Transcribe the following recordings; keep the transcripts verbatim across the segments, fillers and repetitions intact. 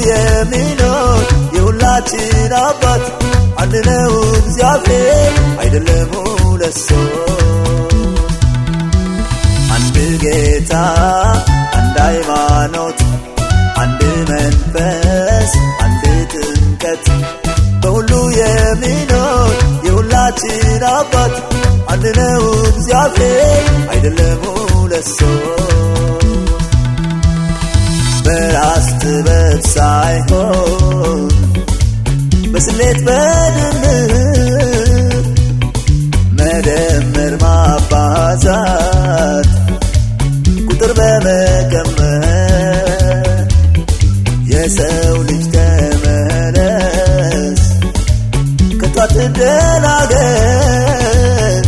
የሚኖር የሁላችን አባት አንድ ነው እግዚአብሔር አይደለም ሁለት ሶስት አንድ ጌታ አንድ ሃይማኖት አንድ መንፈስ አንድ ጥምቀት በሁሉ የሚኖር የሁላችን አባት አንድ ነው እግዚአብሔር አይደለም ሁለት ሶስት በራስ ጥበብ ሳይሆን በስሌት በድምር መደመር ማባዛት ቁጥር በመቀመር የሰው ልጅ ተመለስ ከቶ አትደናገር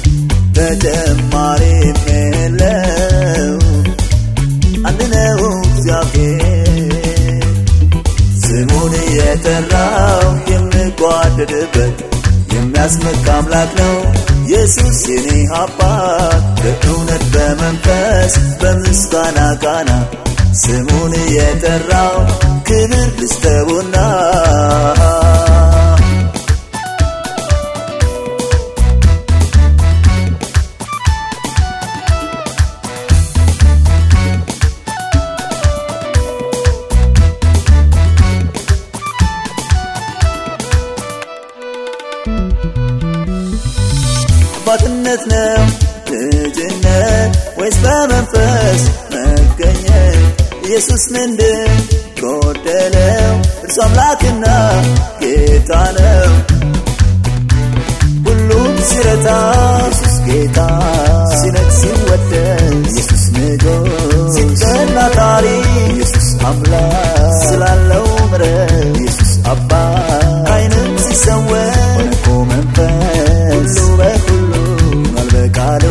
ተጨማሪ የለው አንድ ነው እግዚአብሔር ስሙን የጠራው የሚጓደድበት የሚያስመካ አምላክ ነው ኢየሱስ የኔ አባት በእውነት በመንፈስ በምስጋና ቃና ስሙን የጠራው ክብር ልስተውና አባትነት ነው ልጅነት ወይስ በመንፈስ መገኘት ኢየሱስ ምንድን ጎደለው እርሱ አምላክና ጌታ ነው ሁሉም ሲረታ ኢየሱስ ጌታ ሲነግስ ሲወደስ ኢየሱስ ንጉሥ ሲጠና ታሪክ ኢየሱስ አምላክ ስላለው ምሕረት ኢየሱስ አባት ከዓይንም ሲሰወር ሆነኮ መንፈስ ሁሉ በሁሉ አልበቃሉ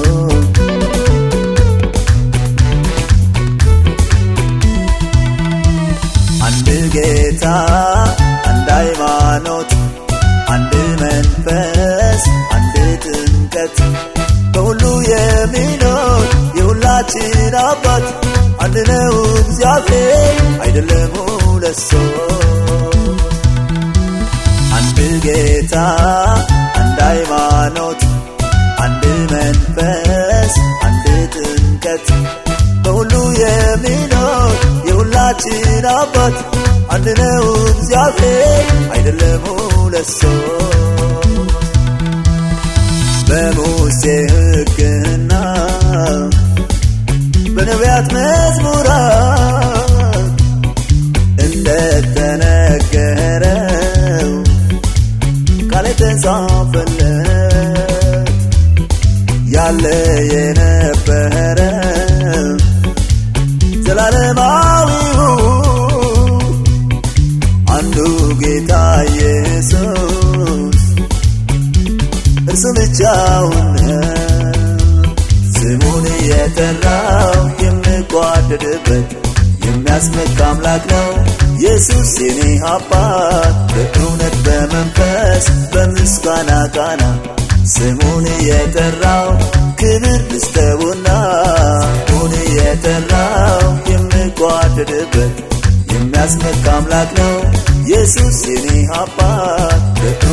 አንድ ጌታ አንድ ሃይማኖት አንድ መንፈስ አንድ ጥምቀት በሁሉ የሚኖር የሁላችን አባት አንድ ነው እግዚአብሔር አይደለም ሁለት ሶስት አንድ ጌታ አንድ ሃይማኖት አንድ መንፈስ አንድ ጥምቀት በሁሉ የሚኖር የሁላችን አባት አንድ ነው እግዚአብሔር አይደለም ሁለት ሶስት በሙሴ ሕግና በነቢያት መዝሙራት እንደተነገረው ቃል የተጻፈለት ያለ የነበረ ዘላለማዊው አንዱ ጌታ ኢየሱስ እርሱ ብቻውን ስሙን የጠራው የሚጓደድበት የሚያስመካ አምላክ ነው ኢየሱስ የኔ አባት በእውነት በመንፈስ በምስጋና ቃና ስሙን የጠራው ክብር ልስተውና ስሙን የጠራው የሚጓደድበት የሚያስመካ አምላክ ነው ኢየሱስ የኔ አባት